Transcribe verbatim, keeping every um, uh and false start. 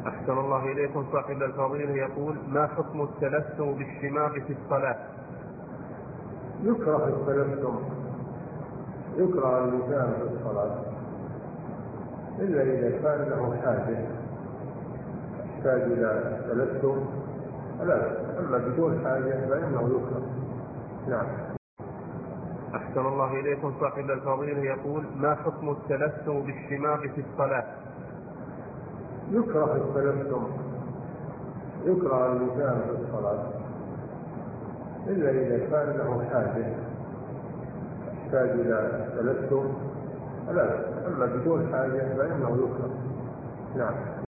أحسن الله إليكم. صاحب الفضيلة يقول: ما حكم التلثم بالشماغ في الصلاة؟ يكره التلثم، يكره اللسان في الصلاة إلا إذا كان له حاجة يحتاج إلى التلثم، لا، أما بدون حاجة فإنه يكره. نعم. أحسن الله إليكم. صاحب الفضيلة يقول: ما حكم التلثم بالشماغ في الصلاة؟ يكره التلثم، يكره اللسان في الصلاة إلا إذا كان له حاجة يحتاج إلى التلثم، لا، أما بدون حاجة فإنه يكره. نعم.